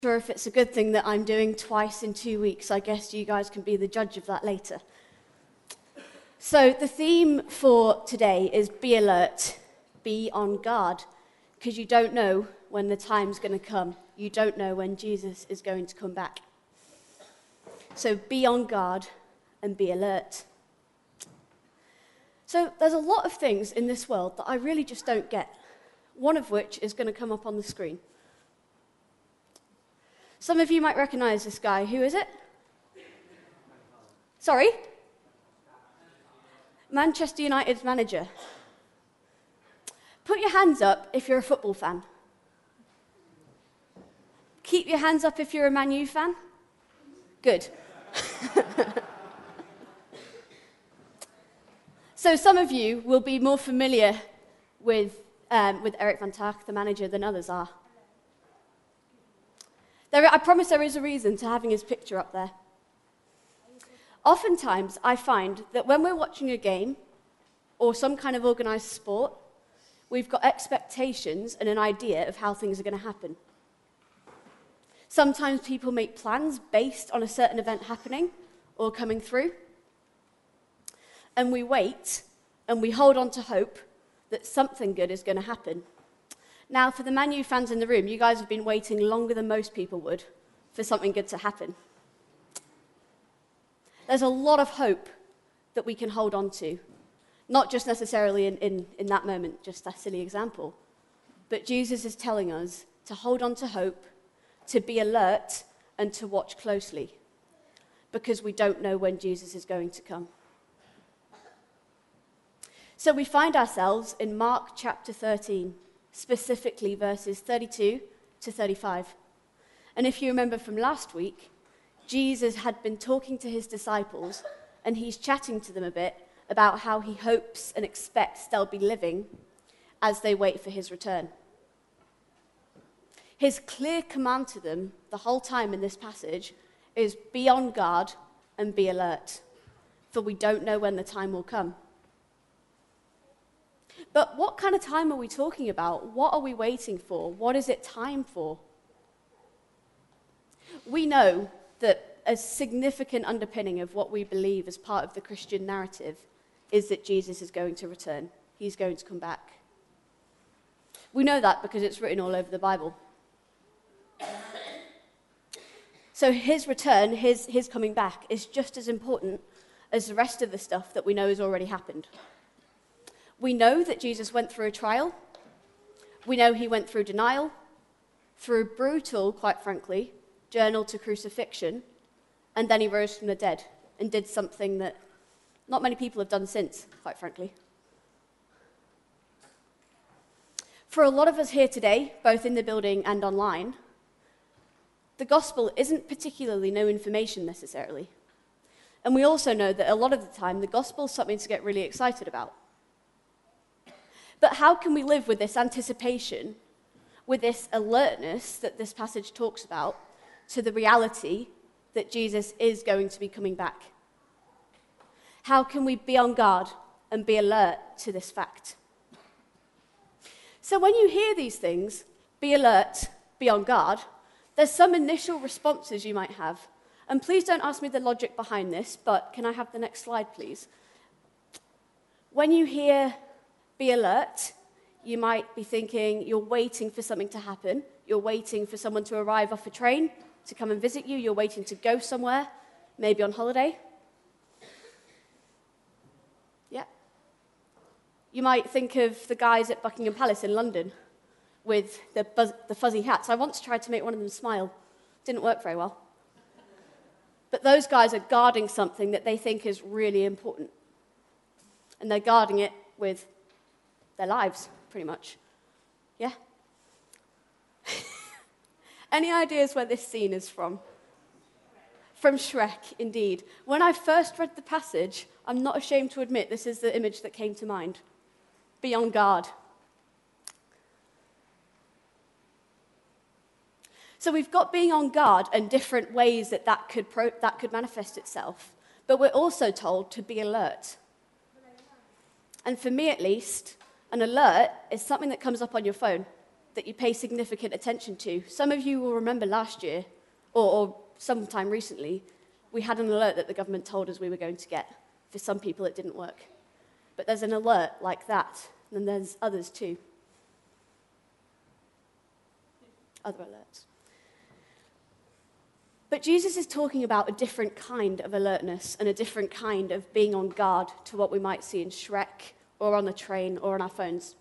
Sure, if it's a good thing that I'm doing twice in 2 weeks. I guess you guys can be the judge of that later. So the theme for today is be alert, be on guard, because you don't know when the time's going to come. You don't know when Jesus is going to come back. So be on guard and be alert. So there's a lot of things in this world that I really just don't get, one of which is going to come up on the screen. Some of you might recognize this guy. Who is it? Sorry? Manchester United's manager. Put your hands up if you're a football fan. Keep your hands up if you're a Man U fan. Good. So some of you will be more familiar with Eric van Taak, the manager, than others are. I promise there is a reason to having his picture up there. Oftentimes, I find that when we're watching a game or some kind of organised sport, we've got expectations and an idea of how things are going to happen. Sometimes people make plans based on a certain event happening or coming through, and we wait and we hold on to hope that something good is going to happen. Now, for the Man U fans in the room, you guys have been waiting longer than most people would for something good to happen. There's a lot of hope that we can hold on to, not just necessarily in that moment, just that silly example, but Jesus is telling us to hold on to hope, to be alert, and to watch closely, because we don't know when Jesus is going to come. So we find ourselves in Mark chapter 13, specifically verses 32 to 35. And if you remember from last week, Jesus had been talking to his disciples, and he's chatting to them a bit about how he hopes and expects they'll be living as they wait for his return. His clear command to them the whole time in this passage is be on guard and be alert, for we don't know when the time will come. But what kind of time are we talking about? What are we waiting for? What is it time for? We know that a significant underpinning of what we believe as part of the Christian narrative is that Jesus is going to return. He's going to come back. We know that because it's written all over the Bible. So his return, his coming back, is just as important as the rest of the stuff that we know has already happened. We know that Jesus went through a trial. We know he went through denial, through brutal, quite frankly, journey to crucifixion, and then he rose from the dead and did something that not many people have done since, quite frankly. For a lot of us here today, both in the building and online, the gospel isn't particularly new information necessarily. And we also know that a lot of the time, the gospel is something to get really excited about. But how can we live with this anticipation, with this alertness that this passage talks about, to the reality that Jesus is going to be coming back? How can we be on guard and be alert to this fact? So when you hear these things, be alert, be on guard, there's some initial responses you might have. And please don't ask me the logic behind this, but can I have the next slide, please? When you hear be alert, you might be thinking you're waiting for something to happen. You're waiting for someone to arrive off a train to come and visit you. You're waiting to go somewhere, maybe on holiday. Yeah. You might think of the guys at Buckingham Palace in London with the fuzzy hats. I once tried to make one of them smile. Didn't work very well. But those guys are guarding something that they think is really important. And they're guarding it with their lives, pretty much. Yeah? Any ideas where this scene is from? From Shrek, indeed. When I first read the passage, I'm not ashamed to admit this is the image that came to mind. Be on guard. So we've got being on guard and different ways that could manifest itself. But we're also told to be alert. And for me, at least, an alert is something that comes up on your phone. that you pay significant attention to. Some of you will remember last year, or sometime recently, we had an alert that the government told us we were going to get. For some people, it didn't work. But there's an alert like that, and then there's others too. Other alerts. But Jesus is talking about a different kind of alertness and a different kind of being on guard to what we might see in Shrek or on the train or on our phones.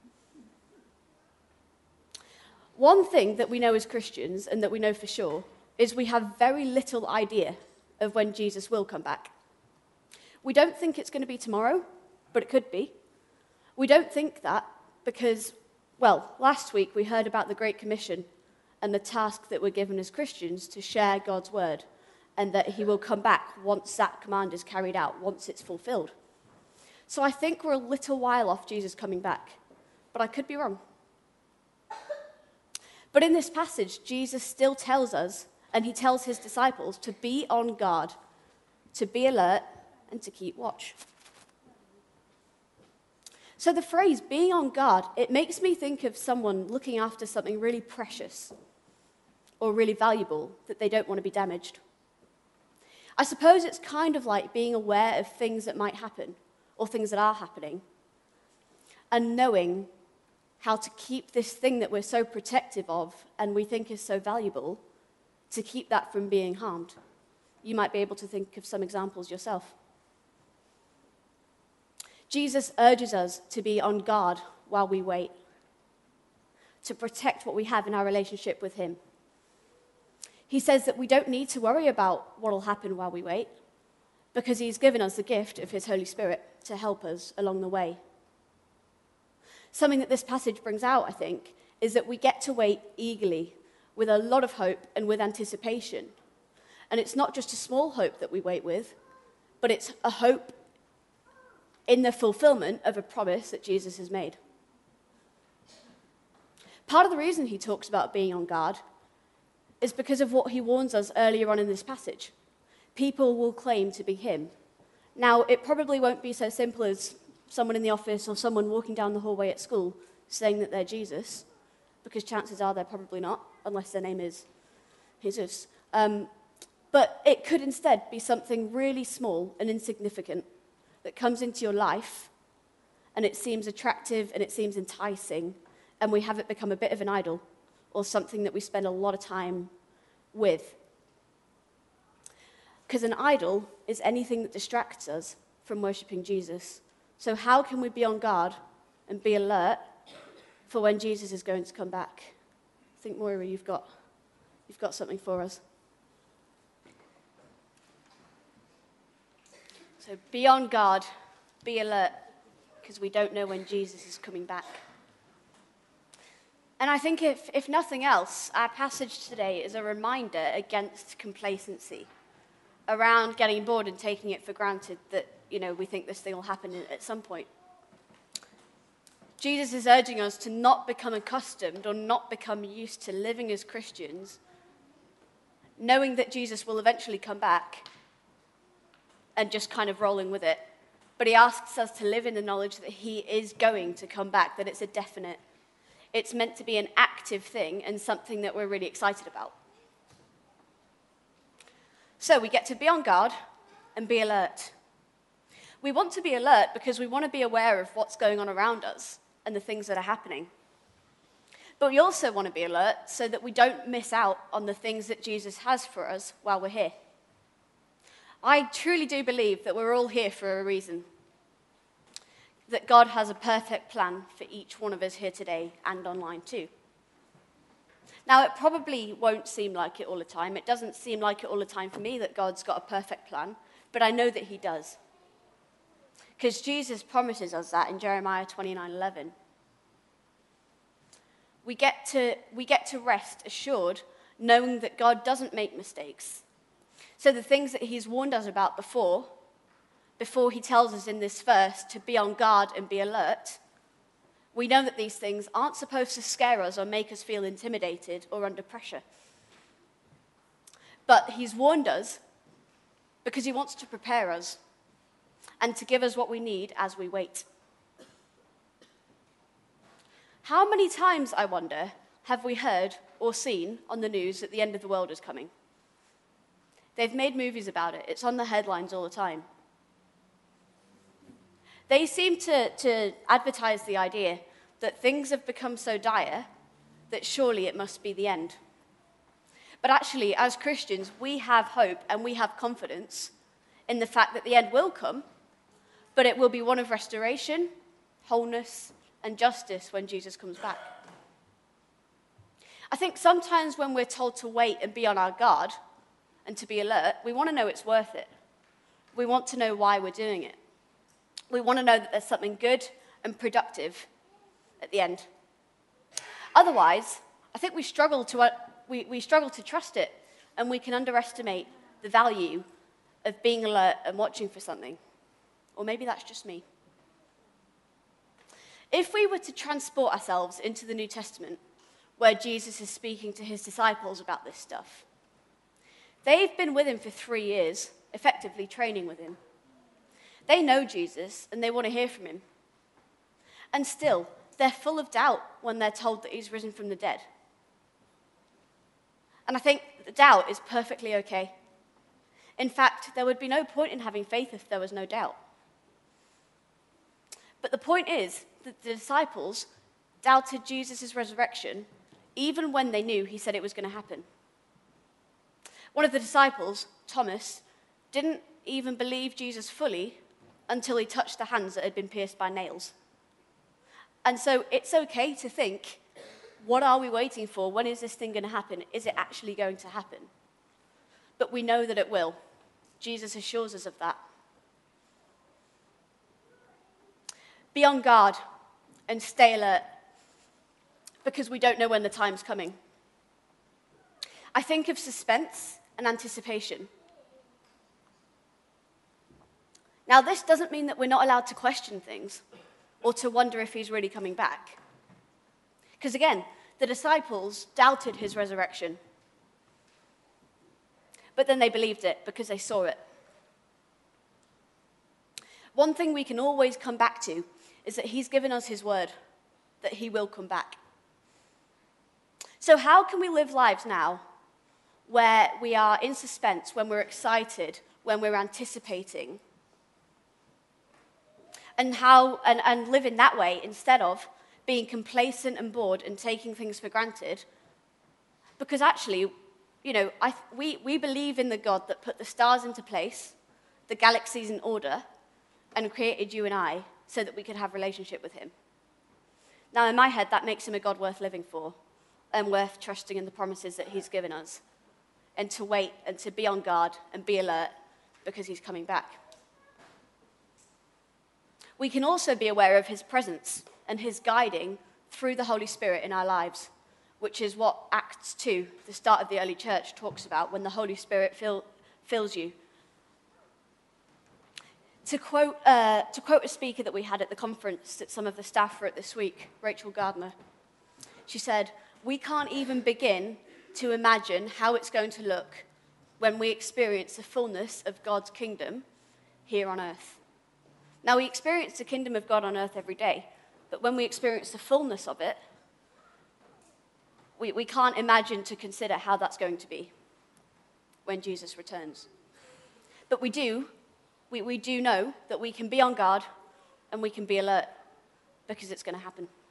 One thing that we know as Christians and that we know for sure is we have very little idea of when Jesus will come back. We don't think it's going to be tomorrow, but it could be. We don't think that because, well, last week we heard about the Great Commission and the task that we're given as Christians to share God's word, and that he will come back once that command is carried out, once it's fulfilled. So I think we're a little while off Jesus coming back, but I could be wrong. But in this passage, Jesus still tells us, and he tells his disciples, to be on guard, to be alert, and to keep watch. So the phrase being on guard, it makes me think of someone looking after something really precious or really valuable that they don't want to be damaged. I suppose it's kind of like being aware of things that might happen or things that are happening and knowing how to keep this thing that we're so protective of and we think is so valuable, to keep that from being harmed. You might be able to think of some examples yourself. Jesus urges us to be on guard while we wait, to protect what we have in our relationship with him. He says that we don't need to worry about what will happen while we wait, because he's given us the gift of his Holy Spirit to help us along the way. Something that this passage brings out, I think, is that we get to wait eagerly, with a lot of hope and with anticipation. And it's not just a small hope that we wait with, but it's a hope in the fulfillment of a promise that Jesus has made. Part of the reason he talks about being on guard is because of what he warns us earlier on in this passage. People will claim to be him. Now, it probably won't be so simple as someone in the office or someone walking down the hallway at school saying that they're Jesus, because chances are they're probably not, unless their name is Jesus. But it could instead be something really small and insignificant that comes into your life, and it seems attractive and it seems enticing, and we have it become a bit of an idol or something that we spend a lot of time with. Because an idol is anything that distracts us from worshipping Jesus. So how can we be on guard and be alert for when Jesus is going to come back? I think, Moira, you've got something for us. So be on guard, be alert, because we don't know when Jesus is coming back. And I think if nothing else, our passage today is a reminder against complacency, around getting bored and taking it for granted that, we think this thing will happen at some point. Jesus is urging us to not become accustomed or not become used to living as Christians, knowing that Jesus will eventually come back and just kind of rolling with it. But he asks us to live in the knowledge that he is going to come back, that it's a definite. It's meant to be an active thing and something that we're really excited about. So we get to be on guard and be alert. We want to be alert because we want to be aware of what's going on around us and the things that are happening. But we also want to be alert so that we don't miss out on the things that Jesus has for us while we're here. I truly do believe that we're all here for a reason. That God has a perfect plan for each one of us here today and online too. Now, it probably won't seem like it all the time. It doesn't seem like it all the time for me that God's got a perfect plan, but I know that he does. Because Jesus promises us that in Jeremiah 29:11. We get to rest assured knowing that God doesn't make mistakes. So the things that he's warned us about before he tells us in this verse to be on guard and be alert, we know that these things aren't supposed to scare us or make us feel intimidated or under pressure. But he's warned us because he wants to prepare us and to give us what we need as we wait. How many times, I wonder, have we heard or seen on the news that the end of the world is coming? They've made movies about it. It's on the headlines all the time. They seem to advertise the idea that things have become so dire that surely it must be the end. But actually, as Christians, we have hope and we have confidence in the fact that the end will come, but it will be one of restoration, wholeness, and justice when Jesus comes back. I think sometimes when we're told to wait and be on our guard and to be alert, we want to know it's worth it. We want to know why we're doing it. We want to know that there's something good and productive at the end. Otherwise, I think we struggle to trust it, and we can underestimate the value of being alert and watching for something. Or maybe that's just me. If we were to transport ourselves into the New Testament, where Jesus is speaking to his disciples about this stuff, they've been with him for 3 years, effectively training with him. They know Jesus, and they want to hear from him. And still, they're full of doubt when they're told that he's risen from the dead. And I think the doubt is perfectly okay. In fact, there would be no point in having faith if there was no doubt. But the point is that the disciples doubted Jesus' resurrection even when they knew he said it was going to happen. One of the disciples, Thomas, didn't even believe Jesus fully until he touched the hands that had been pierced by nails. And so it's okay to think, what are we waiting for? When is this thing going to happen? Is it actually going to happen? But we know that it will. Jesus assures us of that. Be on guard and stay alert, because we don't know when the time's coming. I think of suspense and anticipation. Now, this doesn't mean that we're not allowed to question things or to wonder if he's really coming back. Because again, the disciples doubted his resurrection. But then they believed it because they saw it. One thing we can always come back to is that he's given us his word, that he will come back. So how can we live lives now where we are in suspense, when we're excited, when we're anticipating, and live in that way instead of being complacent and bored and taking things for granted? Because actually, we believe in the God that put the stars into place, the galaxies in order, and created you and I so that we could have a relationship with him. Now, in my head, that makes him a God worth living for and worth trusting in the promises that he's given us, and to wait and to be on guard and be alert because he's coming back. We can also be aware of his presence and his guiding through the Holy Spirit in our lives, which is what Acts 2, the start of the early church, talks about, when the Holy Spirit fills you. To quote a speaker that we had at the conference that some of the staff were at this week, Rachel Gardner, she said, "We can't even begin to imagine how it's going to look when we experience the fullness of God's kingdom here on earth." Now, we experience the kingdom of God on earth every day, but when we experience the fullness of it, we can't imagine to consider how that's going to be when Jesus returns. But we do know that we can be on guard and we can be alert because it's going to happen.